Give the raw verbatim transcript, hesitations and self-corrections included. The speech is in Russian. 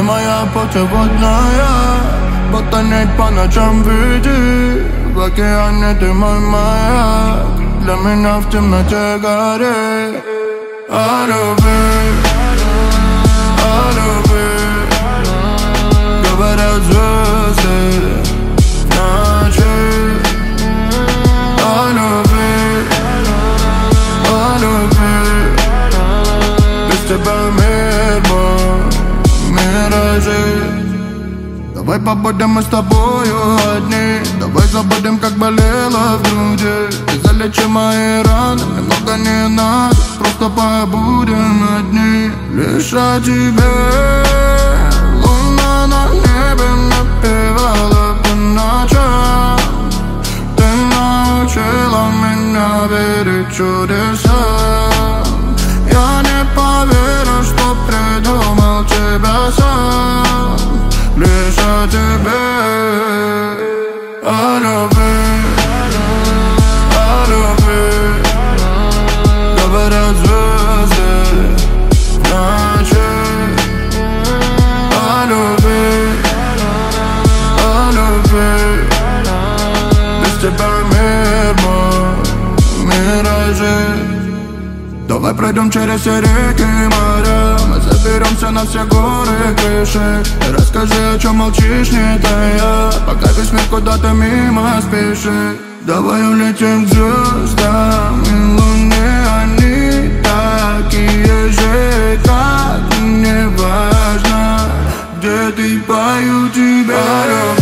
моя путеводная, ботанить по ночам веди. В океане ты мой маяк, для меня в темноте гори. О любви, о любви говорят звезды в ночи. О любви, о любви, без тебя мир мой, миражи. Давай побудем мы с тобою одни, давай забудем, как болело в груди. И залечи мои раны, немного не надо, просто побудем одни. Лишь о тебе луна на небе напевала по ночам. Ты научила меня верить чудеса. Я не поверю, что придумал тебя сам. Лишь о тебе, о любви, о любви говорят звезды в ночи. О любви, о любви, без тебя мир мой, миражи. Давай пройдем через все реки и моря, мы заберемся на все горы и крыши. И расскажи, о чем молчишь, не тая, пока весь мир куда-то мимо спешит. Давай улетим к звездам и луне, они такие же, как мне важно, где ты, пою тебе.